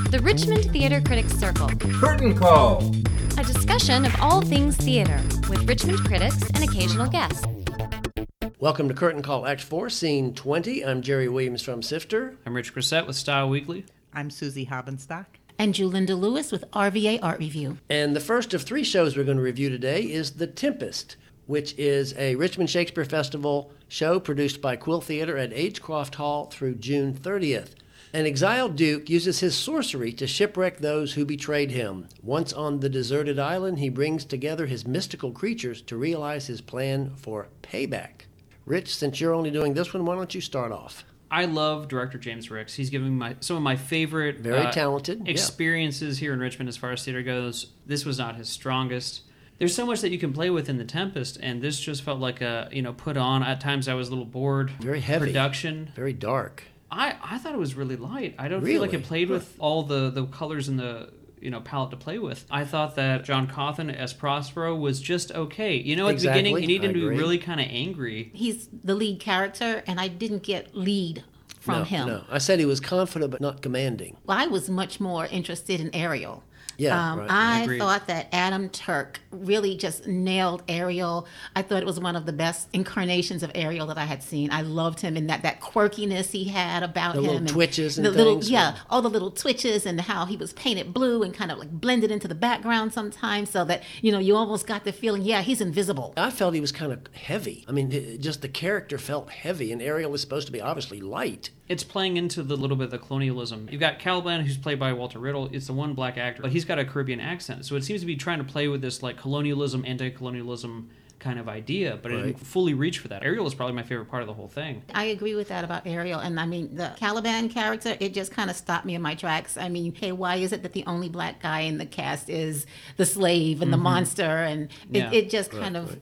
The Richmond Theater Critics Circle. Curtain Call. A discussion of all things theater with Richmond critics and occasional guests. Welcome to Curtain Call Act 4, Scene 20. I'm Jerry Williams from Sifter. I'm Rich Grissett with Style Weekly. I'm Susie Hobbenstock. And Julinda Lewis with RVA Art Review. And the first of three shows we're going to review today is The Tempest, which is a Richmond Shakespeare Festival show produced by Quill Theater at Agecroft Hall through June 30th. An exiled duke uses his sorcery to shipwreck those who betrayed him. Once on the deserted island, he brings together his mystical creatures to realize his plan for payback. Rich, since you're only doing this one, why don't you start off? I love director James Ricks. He's given me some of my favorite Very talented experiences here in Richmond as far as theater goes. This was not his strongest. There's so much that you can play with in The Tempest, and this just felt like a, put on. At times I was a little bored. Very heavy. Production. Very dark. I thought it was really light. I don't feel like it played with all the colors in the palette to play with. I thought that John Cawthon as Prospero was just okay. At the beginning, you need him to be really kind of angry. He's the lead character, and I didn't get lead from him. No, I said he was confident but not commanding. Well, I was much more interested in Ariel. Yeah, right. I thought that Adam Turk really just nailed Ariel. I thought it was one of the best incarnations of Ariel that I had seen. I loved him and that quirkiness he had about him. The little twitches and the things. All the little twitches and how he was painted blue and kind of like blended into the background sometimes so that, you almost got the feeling, he's invisible. I felt he was kind of heavy. I mean, just the character felt heavy, and Ariel is supposed to be obviously light. It's playing into the little bit of the colonialism. You've got Caliban, who's played by Walter Riddle. It's the one black actor, but he's got a Caribbean accent. So it seems to be trying to play with this like colonialism, anti-colonialism kind of idea, but it didn't fully reach for that. Ariel is probably my favorite part of the whole thing. I agree with that about Ariel. And I mean, the Caliban character, it just kind of stopped me in my tracks. I mean, hey, why is it that the only black guy in the cast is the slave and the monster? And it just kind of,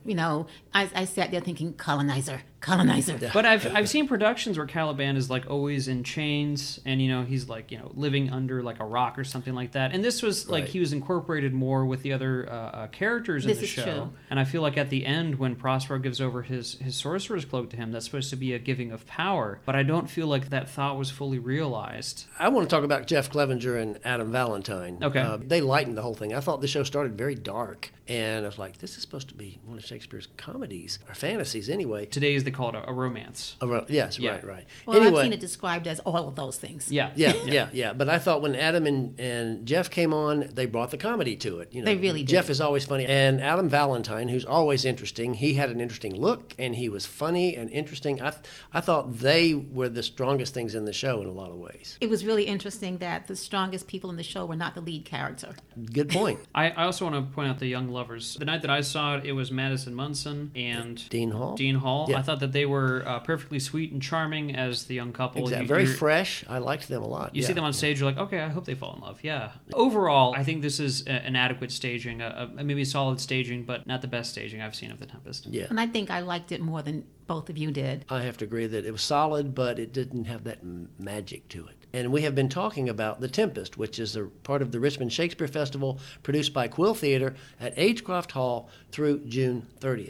I sat there thinking, colonizer. But I've seen productions where Caliban is like always in chains and he's like living under like a rock or something like that, and this was like he was incorporated more with the other characters in the show. True. And I feel like at the end when Prospero gives over his sorcerer's cloak to him, that's supposed to be a giving of power, but I don't feel like that thought was fully realized. I want to talk about Jeff Clevenger and Adam Valentine. Okay. They lightened the whole thing. I thought the show started very dark, and I was like, this is supposed to be one of Shakespeare's comedies or fantasies anyway. Today's they call it a romance. Yes, Yeah. right. Well, anyway, I've seen it described as all of those things. Yeah. But I thought when Adam and Jeff came on, they brought the comedy to it. They really did. Jeff is always funny. And Adam Valentine, who's always interesting, he had an interesting look, and he was funny and interesting. I thought they were the strongest things in the show in a lot of ways. It was really interesting that the strongest people in the show were not the lead character. Good point. I also want to point out the young lovers. The night that I saw it, it was Madison Munson and Dean Hall. Yeah. I thought that they were perfectly sweet and charming as the young couple. Exactly. Very fresh. I liked them a lot. You see them on stage, you're like, okay, I hope they fall in love. Yeah. Overall, I think this is an adequate staging, maybe a solid staging, but not the best staging I've seen of The Tempest. Yeah. And I think I liked it more than both of you did. I have to agree that it was solid, but it didn't have that magic to it. And we have been talking about The Tempest, which is a part of the Richmond Shakespeare Festival produced by Quill Theater at Agecroft Hall through June 30th.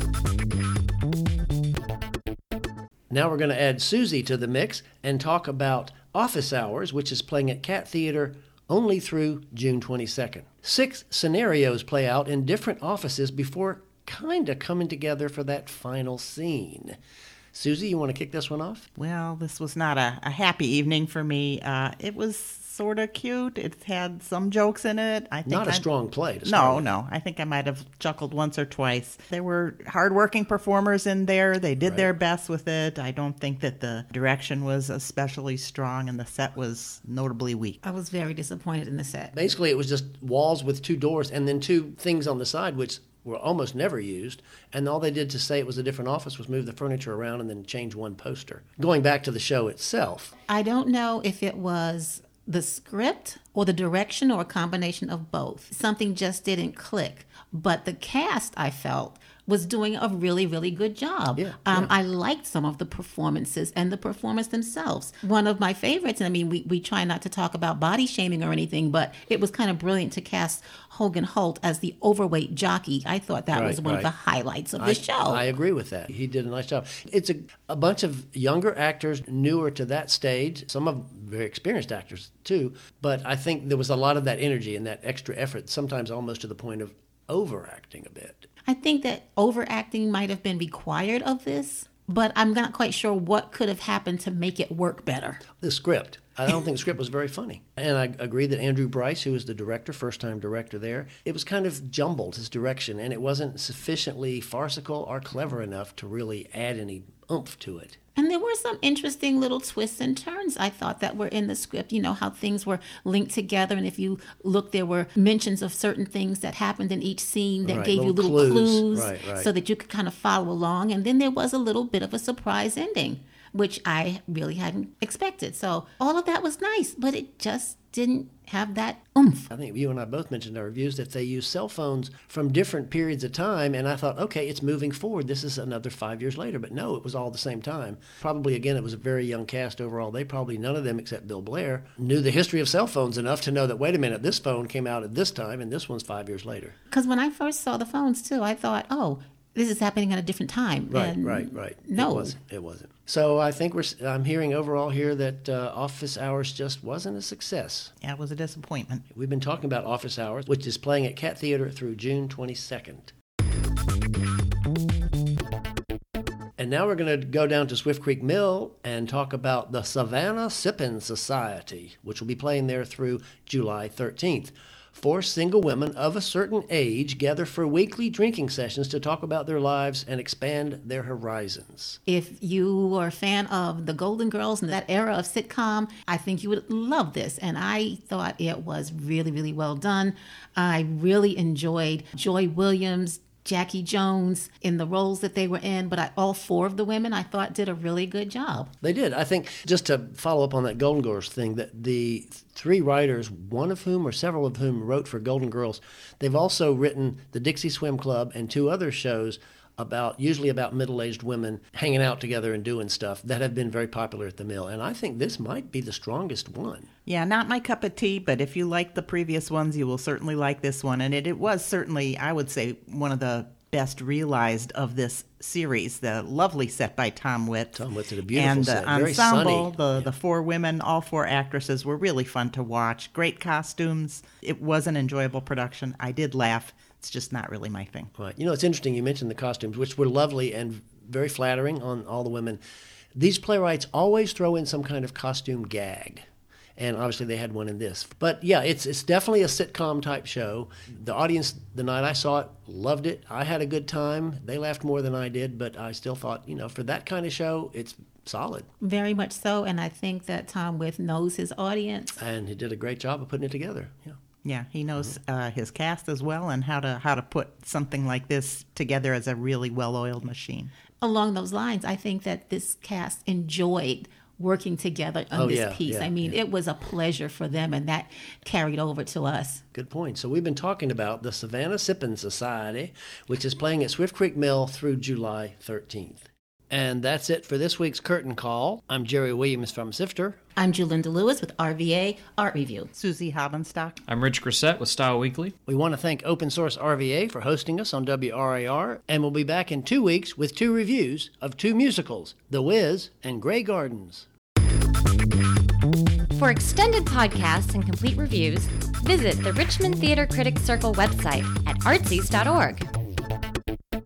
Now we're going to add Susie to the mix and talk about Office Hours, which is playing at Cat Theater only through June 22nd. 6 scenarios play out in different offices before kind of coming together for that final scene. Susie, you want to kick this one off? Well, this was not a happy evening for me. It was sort of cute. It had some jokes in it. I think not a strong play. No. I think I might have chuckled once or twice. There were hardworking performers in there. They did their best with it. I don't think that the direction was especially strong, and the set was notably weak. I was very disappointed in the set. Basically, it was just walls with 2 doors and then 2 things on the side, which were almost never used, and all they did to say it was a different office was move the furniture around and then change one poster. Going back to the show itself. I don't know if it was the script or the direction or a combination of both. Something just didn't click. But the cast, I felt, was doing a really, really good job. I liked some of the performances and the performers themselves. One of my favorites, and I mean, we try not to talk about body shaming or anything, but it was kind of brilliant to cast Hogan Holt as the overweight jockey. I thought that was one of the highlights of the show. I agree with that. He did a nice job. It's a bunch of younger actors, newer to that stage, some of very experienced actors too, but I think there was a lot of that energy and that extra effort, sometimes almost to the point of overacting a bit. I think that overacting might have been required of this, but I'm not quite sure what could have happened to make it work better. The script. I don't think the script was very funny. And I agree that Andrew Bryce, who was the director, first-time director there, it was kind of jumbled, his direction, and it wasn't sufficiently farcical or clever enough to really add any oomph to it. And there were some interesting little twists and turns, I thought, that were in the script. You know, how things were linked together. And if you look, there were mentions of certain things that happened in each scene that gave you little clues so that you could kind of follow along. And then there was a little bit of a surprise ending, which I really hadn't expected. So all of that was nice, but it just didn't have that oomph. I think you and I both mentioned in our reviews that they use cell phones from different periods of time, and I thought, okay, it's moving forward. This is another 5 years later. But no, it was all the same time. Probably, again, it was a very young cast overall. They probably, none of them except Bill Blair, knew the history of cell phones enough to know that, wait a minute, this phone came out at this time, and this one's 5 years later. Because when I first saw the phones, too, I thought, oh, this is happening at a different time. Right. No. It wasn't. So I think I'm hearing overall here that Office Hours just wasn't a success. Yeah, it was a disappointment. We've been talking about Office Hours, which is playing at Cat Theater through June 22nd. And now we're going to go down to Swift Creek Mill and talk about the Savannah Sippin' Society, which will be playing there through July 13th. 4 single women of a certain age gather for weekly drinking sessions to talk about their lives and expand their horizons. If you are a fan of the Golden Girls and that era of sitcom, I think you would love this. And I thought it was really, really well done. I really enjoyed Joy Williams, Jackie Jones in the roles that they were in, but all 4 of the women I thought did a really good job. They did. I think, just to follow up on that Golden Girls thing, that the 3 writers, one of whom or several of whom wrote for Golden Girls, they've also written the Dixie Swim Club and 2 other shows usually about middle-aged women hanging out together and doing stuff that have been very popular at the Mill. And I think this might be the strongest one. Yeah, not my cup of tea, but if you like the previous ones, you will certainly like this one. And it was certainly, I would say, one of the best realized of this series. The lovely set by Tom Witt. Tom Witt did a beautiful set. And the very ensemble, sunny. the 4 women, all 4 actresses were really fun to watch. Great costumes. It was an enjoyable production. I did laugh. It's just not really my thing. Right. You know, it's interesting you mentioned the costumes, which were lovely and very flattering on all the women. These playwrights always throw in some kind of costume gag. And obviously they had one in this. But yeah, it's definitely a sitcom type show. The audience, the night I saw it, loved it. I had a good time. They laughed more than I did, but I still thought, for that kind of show, it's solid. Very much so. And I think that Tom Witt knows his audience. And he did a great job of putting it together. Yeah. Yeah, he knows his cast as well and how to put something like this together as a really well-oiled machine. Along those lines, I think that this cast enjoyed working together on this piece. It was a pleasure for them, and that carried over to us. Good point. So we've been talking about the Savannah Sippin' Society, which is playing at Swift Creek Mill through July 13th. And that's it for this week's Curtain Call. I'm Jerry Williams from Sifter. I'm Julinda Lewis with RVA Art Review. Susie Habenstock. I'm Rich Grissett with Style Weekly. We want to thank Open Source RVA for hosting us on WRAR, and we'll be back in 2 weeks with 2 reviews of 2 musicals, The Wiz and Grey Gardens. For extended podcasts and complete reviews, visit the Richmond Theater Critics Circle website at artsies.org.